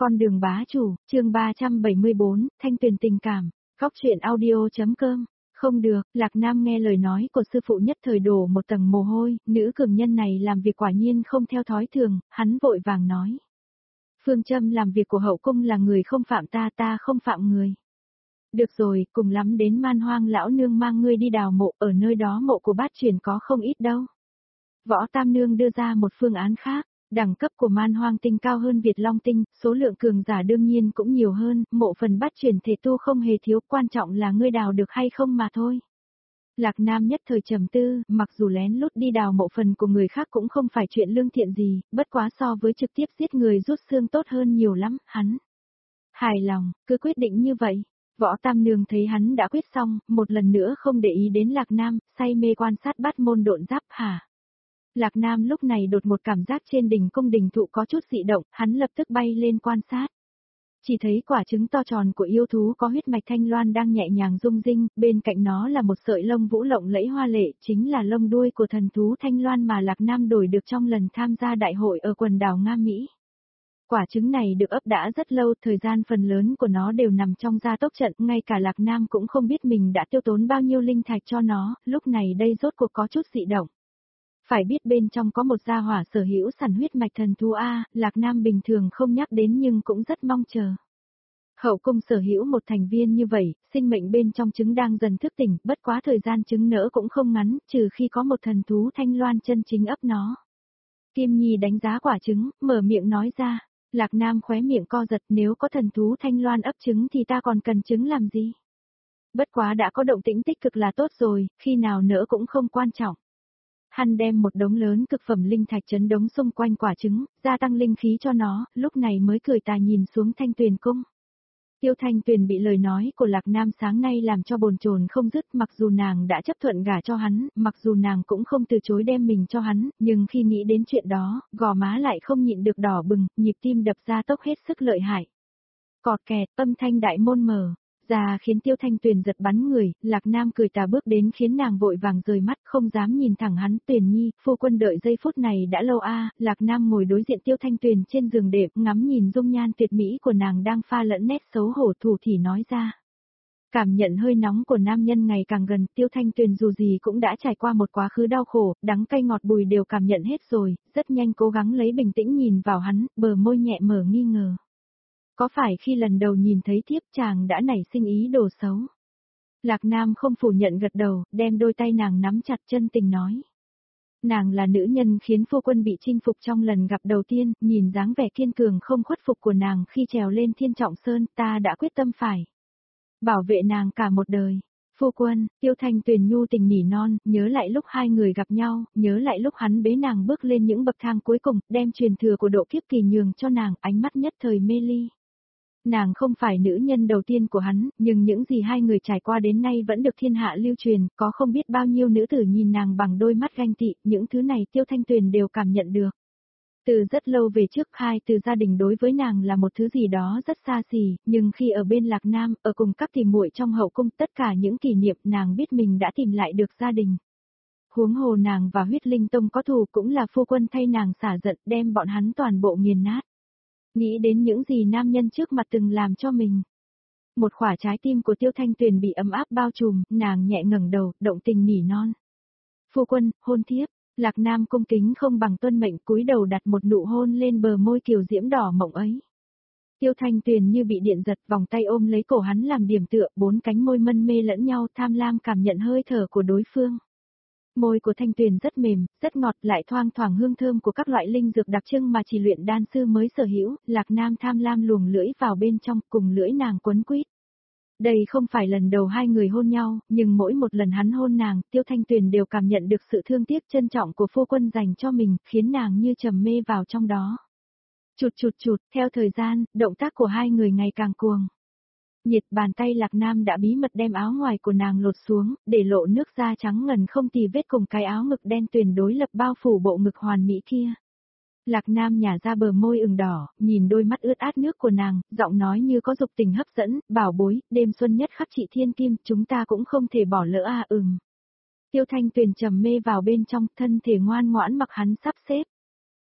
Con đường bá chủ, chương 374, Thanh Tuyền tình cảm, góc truyện audio.com. Không được, Lạc Nam nghe lời nói của sư phụ nhất thời đổ một tầng mồ hôi, nữ cường nhân này làm việc quả nhiên không theo thói thường, hắn vội vàng nói. Phương châm làm việc của hậu cung là người không phạm ta, ta không phạm người. Được rồi, cùng lắm đến Man Hoang lão nương mang ngươi đi đào mộ, ở nơi đó mộ của bát truyền có không ít đâu. Võ Tam Nương đưa ra một phương án khác. Đẳng cấp của Man Hoang tinh cao hơn Việt Long tinh, số lượng cường giả đương nhiên cũng nhiều hơn, mộ phần bát truyền thể tu không hề thiếu, quan trọng là ngươi đào được hay không mà thôi. Lạc Nam nhất thời trầm tư, mặc dù lén lút đi đào mộ phần của người khác cũng không phải chuyện lương thiện gì, bất quá so với trực tiếp giết người rút xương tốt hơn nhiều lắm, hắn. Hài lòng, cứ quyết định như vậy. Võ Tam Nương thấy hắn đã quyết xong, một lần nữa không để ý đến Lạc Nam, say mê quan sát bát môn độn giáp hả. Lạc Nam lúc này đột một cảm giác trên đỉnh cung đình thụ có chút dị động, hắn lập tức bay lên quan sát. Chỉ thấy quả trứng to tròn của yêu thú có huyết mạch thanh loan đang nhẹ nhàng rung rinh, bên cạnh nó là một sợi lông vũ lộng lẫy hoa lệ, chính là lông đuôi của thần thú thanh loan mà Lạc Nam đổi được trong lần tham gia đại hội ở quần đảo Nga Mỹ. Quả trứng này được ấp đã rất lâu, thời gian phần lớn của nó đều nằm trong gia tốc trận, ngay cả Lạc Nam cũng không biết mình đã tiêu tốn bao nhiêu linh thạch cho nó, lúc này đây rốt cuộc có chút dị động. Phải biết bên trong có một gia hỏa sở hữu sản huyết mạch thần thú A, Lạc Nam bình thường không nhắc đến nhưng cũng rất mong chờ. Hậu cung sở hữu một thành viên như vậy, sinh mệnh bên trong trứng đang dần thức tỉnh, bất quá thời gian trứng nở cũng không ngắn, trừ khi có một thần thú thanh loan chân chính ấp nó. Kim Nhi đánh giá quả trứng, mở miệng nói ra. Lạc Nam khóe miệng co giật, nếu có thần thú thanh loan ấp trứng thì ta còn cần trứng làm gì? Bất quá đã có động tĩnh tích cực là tốt rồi, khi nào nở cũng không quan trọng. Hắn đem một đống lớn cực phẩm linh thạch chấn đống xung quanh quả trứng, gia tăng linh khí cho nó, lúc này mới cười tà nhìn xuống Thanh Tuyền cung. Tiêu Thanh Tuyền bị lời nói của Lạc Nam sáng nay làm cho bồn chồn không dứt, mặc dù nàng đã chấp thuận gả cho hắn, mặc dù nàng cũng không từ chối đem mình cho hắn, nhưng khi nghĩ đến chuyện đó, gò má lại không nhịn được đỏ bừng, nhịp tim đập ra tốc hết sức lợi hại. Cọt kẹt, âm thanh đại môn mở ra khiến Tiêu Thanh Tuyền giật bắn người, Lạc Nam cười tà bước đến khiến nàng vội vàng rời mắt, không dám nhìn thẳng hắn. Tuyền Nhi, phu quân đợi giây phút này đã lâu a. Lạc Nam ngồi đối diện Tiêu Thanh Tuyền trên giường đệm, ngắm nhìn dung nhan tuyệt mỹ của nàng đang pha lẫn nét xấu hổ thủ thỉ nói ra. Cảm nhận hơi nóng của nam nhân ngày càng gần, Tiêu Thanh Tuyền dù gì cũng đã trải qua một quá khứ đau khổ, đắng cay ngọt bùi đều cảm nhận hết rồi, rất nhanh cố gắng lấy bình tĩnh nhìn vào hắn, bờ môi nhẹ mở nghi ngờ. Có phải khi lần đầu nhìn thấy thiếp chàng đã nảy sinh ý đồ xấu? Lạc Nam không phủ nhận gật đầu, đem đôi tay nàng nắm chặt chân tình nói. Nàng là nữ nhân khiến phu quân bị chinh phục trong lần gặp đầu tiên, nhìn dáng vẻ kiên cường không khuất phục của nàng khi trèo lên Thiên Trọng Sơn, ta đã quyết tâm phải bảo vệ nàng cả một đời. Phu quân, Tiêu Thanh Tuyền nhu tình nỉ non, nhớ lại lúc hai người gặp nhau, nhớ lại lúc hắn bế nàng bước lên những bậc thang cuối cùng, đem truyền thừa của độ kiếp kỳ nhường cho nàng, ánh mắt nhất thời mê ly. Nàng không phải nữ nhân đầu tiên của hắn, nhưng những gì hai người trải qua đến nay vẫn được thiên hạ lưu truyền, có không biết bao nhiêu nữ tử nhìn nàng bằng đôi mắt ganh tị, những thứ này Tiêu Thanh Tuyền đều cảm nhận được. Từ rất lâu về trước, hai từ gia đình đối với nàng là một thứ gì đó rất xa xỉ, nhưng khi ở bên Lạc Nam, ở cùng các tỷ muội trong hậu cung, tất cả những kỷ niệm nàng biết mình đã tìm lại được gia đình. Huống hồ nàng và Huyết Linh Tông có thù cũng là phu quân thay nàng xả giận đem bọn hắn toàn bộ nghiền nát. Nghĩ đến những gì nam nhân trước mặt từng làm cho mình. Một khỏa trái tim của Tiêu Thanh Tuyền bị ấm áp bao trùm, nàng nhẹ ngẩng đầu, động tình nỉ non. Phu quân, hôn thiếp. Lạc Nam cung kính không bằng tuân mệnh, cúi đầu đặt một nụ hôn lên bờ môi kiều diễm đỏ mộng ấy. Tiêu Thanh Tuyền như bị điện giật, vòng tay ôm lấy cổ hắn làm điểm tựa, bốn cánh môi mân mê lẫn nhau, tham lam cảm nhận hơi thở của đối phương. Môi của Thanh Tuyền rất mềm, rất ngọt, lại thoang thoảng hương thơm của các loại linh dược đặc trưng mà chỉ luyện đan sư mới sở hữu. Lạc Nam tham lam luồng lưỡi vào bên trong, cùng lưỡi nàng quấn quýt. Đây không phải lần đầu hai người hôn nhau, nhưng mỗi một lần hắn hôn nàng, Tiêu Thanh Tuyền đều cảm nhận được sự thương tiếc trân trọng của phu quân dành cho mình, khiến nàng như trầm mê vào trong đó. Chụt chụt chụt, theo thời gian, động tác của hai người ngày càng cuồng. Nhiệt bàn tay Lạc Nam đã bí mật đem áo ngoài của nàng lột xuống, để lộ nước da trắng ngần không tì vết cùng cái áo ngực đen tuyền đối lập bao phủ bộ ngực hoàn mỹ kia. Lạc Nam nhả ra bờ môi ửng đỏ, nhìn đôi mắt ướt át nước của nàng, giọng nói như có dục tình hấp dẫn, bảo bối, đêm xuân nhất khắc chị thiên kim, chúng ta cũng không thể bỏ lỡ à. Tiêu Thanh Tuyền trầm mê vào bên trong, thân thể ngoan ngoãn mặc hắn sắp xếp.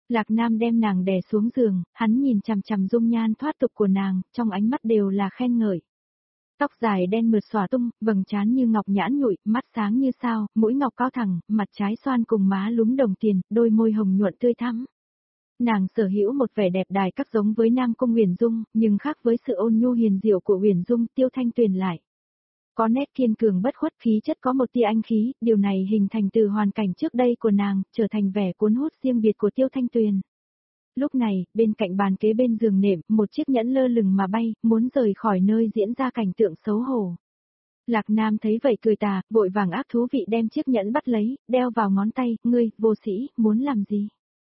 Lạc Nam đem nàng đè xuống giường, hắn nhìn chằm chằm dung nhan thoát tục của nàng, trong ánh mắt đều là khen ngợi. Tóc dài đen mượt xõa tung, vầng trán như ngọc nhãn nhụy, mắt sáng như sao, mũi ngọc cao thẳng, mặt trái xoan cùng má lúm đồng tiền, đôi môi hồng nhuận tươi thắm. Nàng sở hữu một vẻ đẹp đài các giống với Nam Cung Uyển Dung, nhưng khác với sự ôn nhu hiền diệu của Uyển Dung, Tiêu Thanh Tuyền lại có nét kiên cường bất khuất, khí chất có một tia anh khí, điều này hình thành từ hoàn cảnh trước đây của nàng, trở thành vẻ cuốn hút riêng biệt của Tiêu Thanh Tuyền. Lúc này, bên cạnh bàn kế bên giường nệm, một chiếc nhẫn lơ lửng mà bay, muốn rời khỏi nơi diễn ra cảnh tượng xấu hổ. Lạc Nam thấy vậy cười tà, vội vàng ác thú vị đem chiếc nhẫn bắt lấy, đeo vào ngón tay, ngươi, vô sĩ, muốn làm gì?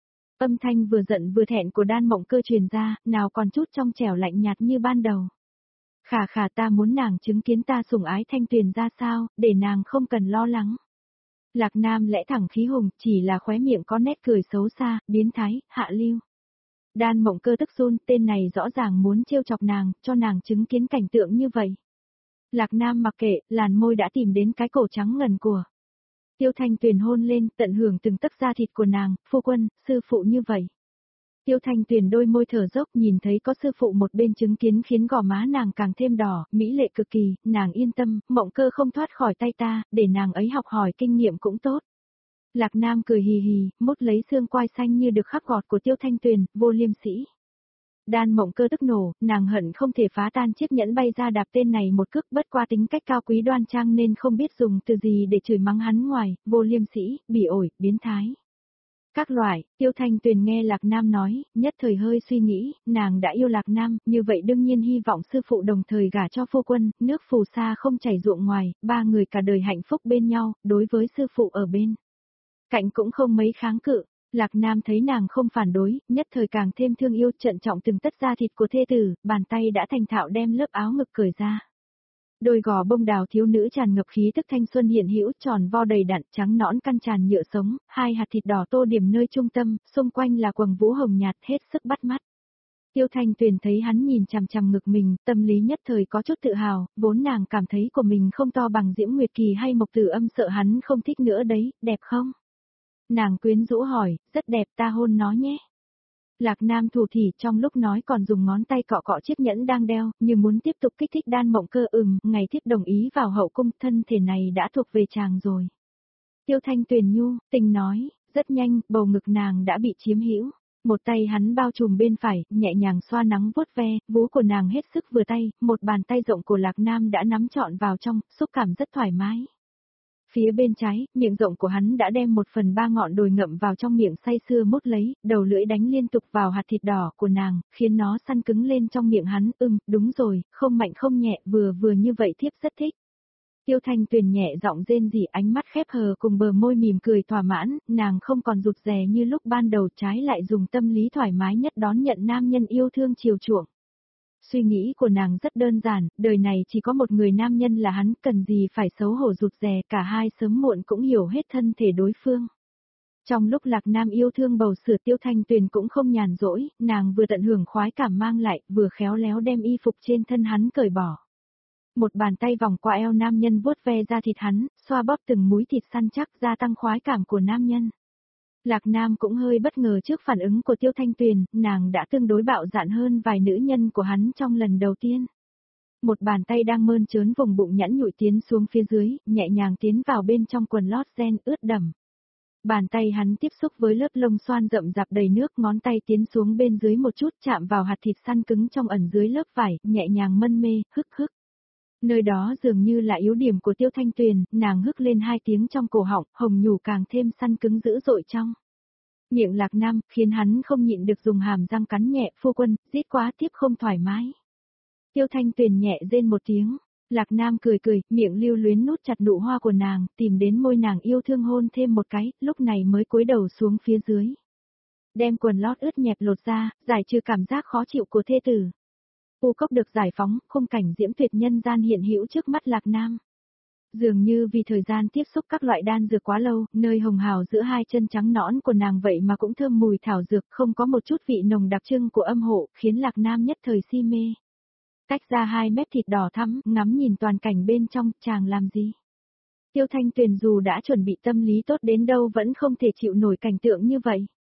Âm thanh vừa giận vừa thẹn của Đan Mộng Cơ truyền ra, nào còn chút trong trẻo lạnh nhạt như ban đầu. Khả khả, ta muốn nàng chứng kiến ta sủng ái Thanh Tuyền ra sao, để nàng không cần lo lắng. Lạc Nam lẽ thẳng khí hùng, chỉ là khóe miệng có nét cười xấu xa, biến thái, hạ lưu. Đan Mộng Cơ tức run, tên này rõ ràng muốn trêu chọc nàng, cho nàng chứng kiến cảnh tượng như vậy. Lạc Nam mặc kệ, làn môi đã tìm đến cái cổ trắng ngần của Tiêu Thanh Tuyền, hôn lên, tận hưởng từng tấc da thịt của nàng, phu quân, sư phụ như vậy. Tiêu Thanh Tuyền đôi môi thở dốc, nhìn thấy có sư phụ một bên chứng kiến khiến gò má nàng càng thêm đỏ, mỹ lệ cực kỳ, nàng yên tâm, Mộng Cơ không thoát khỏi tay ta, để nàng ấy học hỏi kinh nghiệm cũng tốt. Lạc Nam cười hì hì, mút lấy xương quai xanh như được khắc gọt của Tiêu Thanh Tuyền, vô liêm sỉ. Đan Mộng Cơ tức nổ, nàng hận không thể phá tan chiếc nhẫn bay ra đạp tên này một cước, bất qua tính cách cao quý đoan trang nên không biết dùng từ gì để chửi mắng hắn ngoài, vô liêm sỉ, bỉ ổi, biến thái. Các loại, Tiêu Thanh Tuyền nghe Lạc Nam nói, nhất thời hơi suy nghĩ, nàng đã yêu Lạc Nam, như vậy đương nhiên hy vọng sư phụ đồng thời gả cho phu quân, nước phù sa không chảy ruộng ngoài, ba người cả đời hạnh phúc bên nhau, đối với sư phụ ở bên cạnh cũng không mấy kháng cự. Lạc Nam thấy nàng không phản đối, nhất thời càng thêm thương yêu, trân trọng từng tất da thịt của thê tử, bàn tay đã thành thạo đem lớp áo ngực cởi ra. Đôi gò bông đào thiếu nữ tràn ngập khí tức thanh xuân hiện hữu, tròn vo đầy đặn, trắng nõn căn tràn nhựa sống, hai hạt thịt đỏ tô điểm nơi trung tâm, xung quanh là quầng vũ hồng nhạt, hết sức bắt mắt. Tiêu Thanh Tuyền thấy hắn nhìn chằm chằm ngực mình, tâm lý nhất thời có chút tự hào, vốn nàng cảm thấy của mình không to bằng Diễm Nguyệt Kỳ hay Mộc Tử Âm, sợ hắn không thích nữa đấy, đẹp không? Nàng quyến rũ hỏi, rất đẹp, ta hôn nó nhé. Lạc Nam thủ thỉ, trong lúc nói còn dùng ngón tay cọ cọ chiếc nhẫn đang đeo, như muốn tiếp tục kích thích Đan Mộng Cơ. Ngày tiếp đồng ý vào hậu cung, thân thể này đã thuộc về chàng rồi. Tiêu Thanh Tuyền nhu tình nói, rất nhanh, bầu ngực nàng đã bị chiếm hữu. Một tay hắn bao trùm bên phải, nhẹ nhàng xoa nắng vuốt ve, vú của nàng hết sức vừa tay, một bàn tay rộng của Lạc Nam đã nắm trọn vào trong, xúc cảm rất thoải mái. Phía bên trái, miệng rộng của hắn đã đem 1/3 ngọn đồi ngậm vào trong miệng, say sưa mút lấy, đầu lưỡi đánh liên tục vào hạt thịt đỏ của nàng, khiến nó săn cứng lên trong miệng hắn. Đúng rồi, không mạnh không nhẹ, vừa vừa như vậy thiếp rất thích. Tiêu Thanh Tuyền nhẹ giọng rên rỉ, ánh mắt khép hờ cùng bờ môi mỉm cười thỏa mãn, nàng không còn rụt rè như lúc ban đầu, trái lại dùng tâm lý thoải mái nhất đón nhận nam nhân yêu thương chiều chuộng. Suy nghĩ của nàng rất đơn giản, đời này chỉ có một người nam nhân là hắn, cần gì phải xấu hổ rụt rè, cả hai sớm muộn cũng hiểu hết thân thể đối phương. Trong lúc Lạc Nam yêu thương bầu sữa, Tiêu Thanh Tuyền cũng không nhàn rỗi, nàng vừa tận hưởng khoái cảm mang lại, vừa khéo léo đem y phục trên thân hắn cởi bỏ. Một bàn tay vòng qua eo nam nhân vuốt ve da thịt hắn, xoa bóp từng múi thịt săn chắc, gia tăng khoái cảm của nam nhân. Lạc Nam cũng hơi bất ngờ trước phản ứng của Tiêu Thanh Tuyền, nàng đã tương đối bạo dạn hơn vài nữ nhân của hắn trong lần đầu tiên. Một bàn tay đang mơn trớn vùng bụng nhẵn nhụi tiến xuống phía dưới, nhẹ nhàng tiến vào bên trong quần lót ren ướt đẫm. Bàn tay hắn tiếp xúc với lớp lông xoan rậm rạp đầy nước, ngón tay tiến xuống bên dưới một chút, chạm vào hạt thịt săn cứng trong ẩn dưới lớp vải, nhẹ nhàng mân mê, hức hức. Nơi đó dường như là yếu điểm của Tiêu Thanh Tuyền, nàng hức lên 2 tiếng trong cổ họng, hồng nhủ càng thêm săn cứng dữ dội trong miệng Lạc Nam, khiến hắn không nhịn được dùng hàm răng cắn nhẹ, phu quân, rít quá tiếp không thoải mái. Tiêu Thanh Tuyền nhẹ rên một tiếng, Lạc Nam cười cười, miệng lưu luyến nút chặt nụ hoa của nàng, tìm đến môi nàng yêu thương hôn thêm một cái, lúc này mới cúi đầu xuống phía dưới. Đem quần lót ướt nhẹp lột ra, giải trừ cảm giác khó chịu của thê tử. U cốc được giải phóng, khung cảnh diễm tuyệt nhân gian hiện hữu trước mắt Lạc Nam. Dường như vì thời gian tiếp xúc các loại đan dược quá lâu, nơi hồng hào giữa hai chân trắng nõn của nàng vậy mà cũng thơm mùi thảo dược, không có một chút vị nồng đặc trưng của âm hộ, khiến Lạc Nam nhất thời si mê. Tách ra 2 mép thịt đỏ thắm, ngắm nhìn toàn cảnh bên trong, chàng làm gì? Tiêu Thanh Tuyền dù đã chuẩn bị tâm lý tốt đến đâu vẫn không thể chịu nổi cảnh tượng như vậy.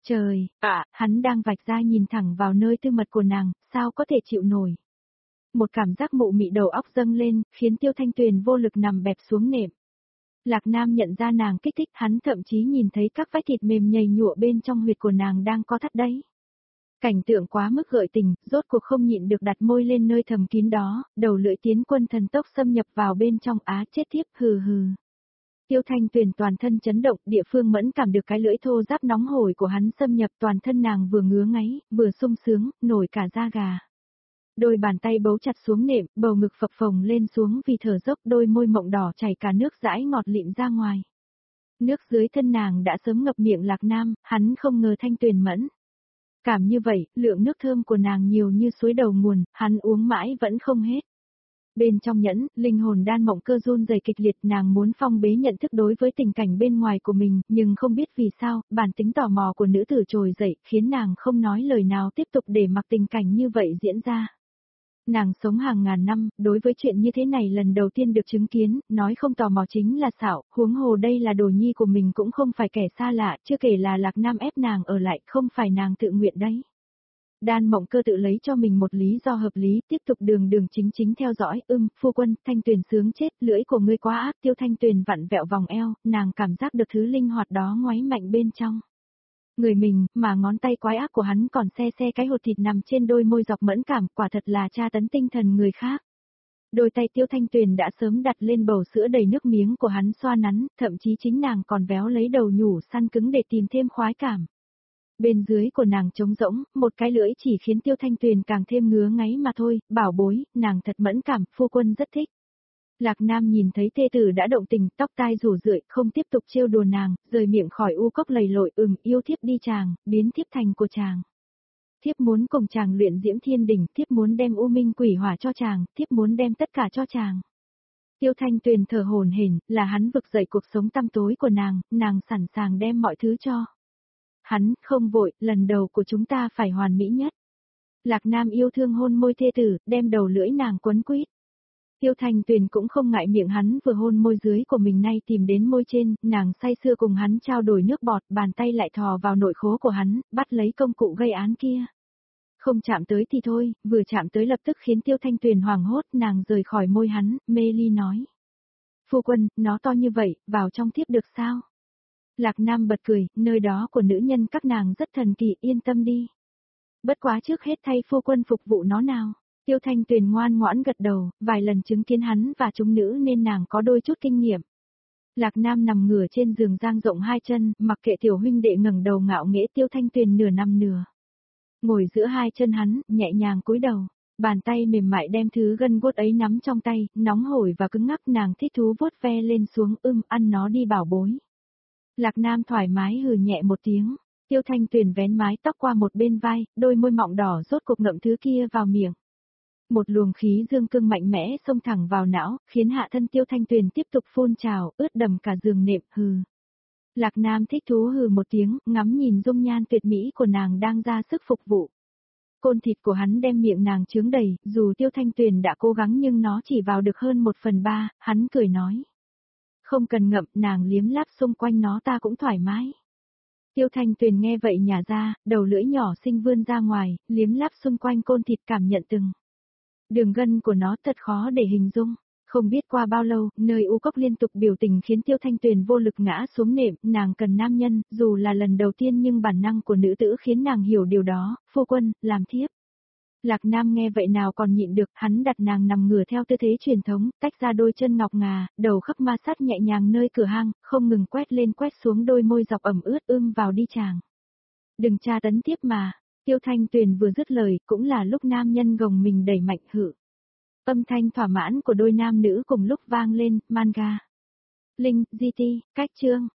Trời, hắn đang vạch ra nhìn thẳng vào nơi tư mật của nàng, sao có thể chịu nổi. Một cảm giác mụ mị đầu óc dâng lên, khiến Tiêu Thanh Tuyền vô lực nằm bẹp xuống nệm. Lạc Nam nhận ra nàng kích thích, hắn thậm chí nhìn thấy các vách thịt mềm nhầy nhụa bên trong huyệt của nàng đang co thắt đấy. Cảnh tượng quá mức gợi tình, rốt cuộc không nhịn được đặt môi lên nơi thầm kín đó, đầu lưỡi tiến quân thần tốc xâm nhập vào bên trong chết thiếp, hừ hừ. Tiêu Thanh Tuyền toàn thân chấn động, địa phương mẫn cảm được cái lưỡi thô ráp nóng hổi của hắn xâm nhập, toàn thân nàng vừa ngứa ngáy, vừa sung sướng, nổi cả da gà. Đôi bàn tay bấu chặt xuống nệm, bầu ngực phập phồng lên xuống vì thở dốc, đôi môi mọng đỏ chảy cả nước dãi ngọt lịm ra ngoài. Nước dưới thân nàng đã sớm ngập miệng Lạc Nam, hắn không ngờ Thanh Tuyền mẫn cảm như vậy, lượng nước thơm của nàng nhiều như suối đầu nguồn, hắn uống mãi vẫn không hết. Bên trong nhẫn, linh hồn đan mộng cơ run rẩy kịch liệt, nàng muốn phong bế nhận thức đối với tình cảnh bên ngoài của mình, nhưng không biết vì sao, bản tính tò mò của nữ tử trồi dậy, khiến nàng không nói lời nào tiếp tục để mặc tình cảnh như vậy diễn ra. Nàng sống hàng ngàn năm, đối với chuyện như thế này lần đầu tiên được chứng kiến, nói không tò mò chính là xạo, huống hồ đây là đồ nhi của mình cũng không phải kẻ xa lạ, chưa kể là Lạc Nam ép nàng ở lại, không phải nàng tự nguyện đấy. Đan mộng cơ tự lấy cho mình một lý do hợp lý, tiếp tục đường chính chính theo dõi, phu quân, Thanh Tuyền sướng chết, lưỡi của ngươi quá ác, Tiêu Thanh Tuyền vặn vẹo vòng eo, nàng cảm giác được thứ linh hoạt đó ngoáy mạnh bên trong người mình, mà ngón tay quái ác của hắn còn xe cái hột thịt nằm trên đôi môi dọc mẫn cảm, quả thật là tra tấn tinh thần người khác. Đôi tay Tiêu Thanh Tuyền đã sớm đặt lên bầu sữa đầy nước miếng của hắn xoa nắn, thậm chí chính nàng còn véo lấy đầu nhủ săn cứng để tìm thêm khoái cảm. Bên dưới của nàng trống rỗng, một cái lưỡi chỉ khiến Tiêu Thanh Tuyền càng thêm ngứa ngáy mà thôi, bảo bối, nàng thật mẫn cảm, phu quân rất thích. Lạc Nam nhìn thấy thê tử đã động tình, tóc tai rủ rượi, không tiếp tục trêu đùa nàng, rời miệng khỏi u cốc lầy lội, yêu thiếp đi chàng, biến thiếp thành của chàng. Thiếp muốn cùng chàng luyện diễm thiên đỉnh, thiếp muốn đem u minh quỷ hỏa cho chàng, thiếp muốn đem tất cả cho chàng. Tiêu Thanh Tuyền thở hổn hển, là hắn vực dậy cuộc sống tăm tối của nàng sẵn sàng đem mọi thứ cho. Hắn, không vội, lần đầu của chúng ta phải hoàn mỹ nhất. Lạc Nam yêu thương hôn môi thê tử, đem đầu lưỡi nàng quấn quýt. Tiêu Thanh Tuyền cũng không ngại miệng hắn vừa hôn môi dưới của mình nay tìm đến môi trên, nàng say sưa cùng hắn trao đổi nước bọt, bàn tay lại thò vào nội khố của hắn, bắt lấy công cụ gây án kia. Không chạm tới thì thôi, vừa chạm tới lập tức khiến Tiêu Thanh Tuyền hoảng hốt, nàng rời khỏi môi hắn, mê ly nói. Phu quân, nó to như vậy, vào trong thiếp được sao? Lạc Nam bật cười, nơi đó của nữ nhân các nàng rất thần kỳ, yên tâm đi. Bất quá trước hết thay phu quân phục vụ nó nào. Tiêu Thanh Tuyền ngoan ngoãn gật đầu, vài lần chứng kiến hắn và chúng nữ nên nàng có đôi chút kinh nghiệm. Lạc Nam nằm ngửa trên giường dang rộng hai chân, mặc kệ tiểu huynh đệ ngẩng đầu ngạo nghễ, Tiêu Thanh Tuyền nửa nằm nửa ngồi giữa hai chân hắn, nhẹ nhàng cúi đầu, bàn tay mềm mại đem thứ gân guốc ấy nắm trong tay, nóng hổi và cứng ngắc, nàng thích thú vuốt ve lên xuống, ăn nó đi bảo bối. Lạc Nam thoải mái hừ nhẹ một tiếng, Tiêu Thanh Tuyền vén mái tóc qua một bên vai, đôi môi mọng đỏ rốt cục ngậm thứ kia vào miệng. Một luồng khí dương cương mạnh mẽ xông thẳng vào não, khiến hạ thân Tiêu Thanh Tuyền tiếp tục phun trào, ướt đầm cả giường nệm, hừ. Lạc Nam thích thú hừ một tiếng, ngắm nhìn dung nhan tuyệt mỹ của nàng đang ra sức phục vụ. Côn thịt của hắn đem miệng nàng chướng đầy, dù Tiêu Thanh Tuyền đã cố gắng nhưng nó chỉ vào được hơn 1/3, hắn cười nói. Không cần ngậm, nàng liếm láp xung quanh nó ta cũng thoải mái. Tiêu Thanh Tuyền nghe vậy nhả ra, đầu lưỡi nhỏ xinh vươn ra ngoài, liếm láp xung quanh côn thịt cảm nhận từng đường gân của nó thật khó để hình dung. Không biết qua bao lâu, nơi u cốc liên tục biểu tình khiến Tiêu Thanh Tuyền vô lực ngã xuống nệm, nàng cần nam nhân, dù là lần đầu tiên nhưng bản năng của nữ tử khiến nàng hiểu điều đó, phu quân, làm thiếp. Lạc Nam nghe vậy nào còn nhịn được, hắn đặt nàng nằm ngửa theo tư thế truyền thống, tách ra đôi chân ngọc ngà, đầu khắp ma sát nhẹ nhàng nơi cửa hang, không ngừng quét lên quét xuống đôi môi dọc ẩm ướt, vào đi chàng. Đừng tra tấn tiếp mà. Tiêu Thanh Tuyền vừa dứt lời, cũng là lúc nam nhân gồng mình đẩy mạnh hự. Âm thanh thỏa mãn của đôi nam nữ cùng lúc vang lên, manga. Linh, GT, cách chương.